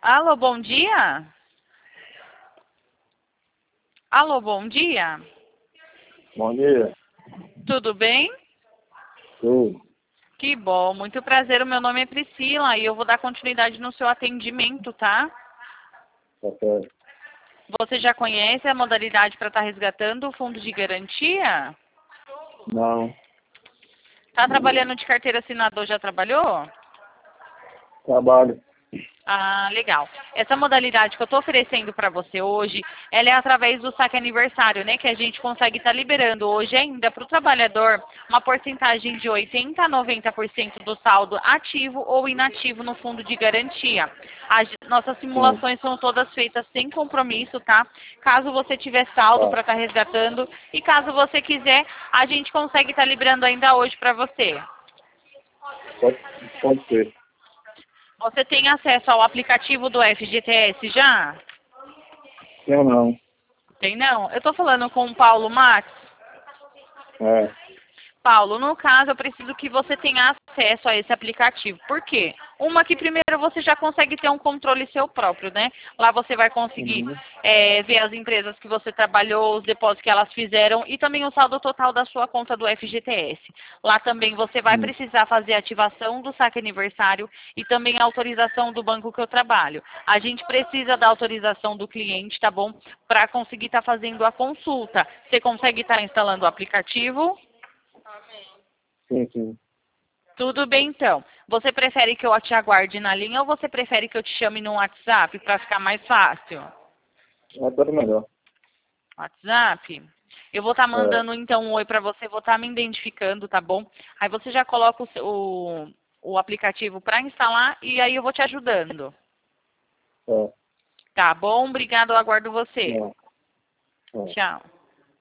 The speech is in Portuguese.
Alô, bom dia? Alô, bom dia? Bom dia. Tudo bem? Tudo. Que bom, muito prazer. O meu nome é Priscila e eu vou dar continuidade no seu atendimento, tá? Tá certo. Você já conhece a modalidade para estar resgatando o fundo de garantia? Não. Tá trabalhando de carteira assinador, já trabalhou? Trabalho. Ah, legal. Essa modalidade que eu estou oferecendo para você hoje, ela é através do saque aniversário, né? Que a gente consegue estar liberando hoje ainda para o trabalhador uma porcentagem de 80% a 90% do saldo ativo ou inativo no fundo de garantia. Nossas Sim. simulações são todas feitas sem compromisso, tá? Caso você tiver saldo Tá. para estar resgatando e caso você quiser, a gente consegue estar liberando ainda hoje para você. Pode ser. Você tem acesso ao aplicativo do FGTS já? Eu não. Tem não? Eu tô falando com o Paulo Max. É. Paulo, no caso, eu preciso que você tenha acesso a esse aplicativo. Por quê? Uma que primeiro você já consegue ter um controle seu próprio, né? Lá você vai conseguir Uhum. ver as empresas que você trabalhou, os depósitos que elas fizeram e também o saldo total da sua conta do FGTS. Lá também você vai Hum. precisar fazer a ativação do saque aniversário e também a autorização do banco que eu trabalho. A gente precisa da autorização do cliente, tá bom? Para conseguir estar fazendo a consulta. Você consegue estar instalando o aplicativo? Sim, sim. Tudo bem, então. Você prefere que eu te aguarde na linha ou você prefere que eu te chame no WhatsApp para ficar mais fácil? É tudo melhor. WhatsApp? Eu vou estar É. mandando então um oi para você, vou estar me identificando, tá bom? Aí você já coloca o aplicativo para instalar e aí eu vou te ajudando. É. Tá bom? Obrigado, eu aguardo você. É. É. Tchau.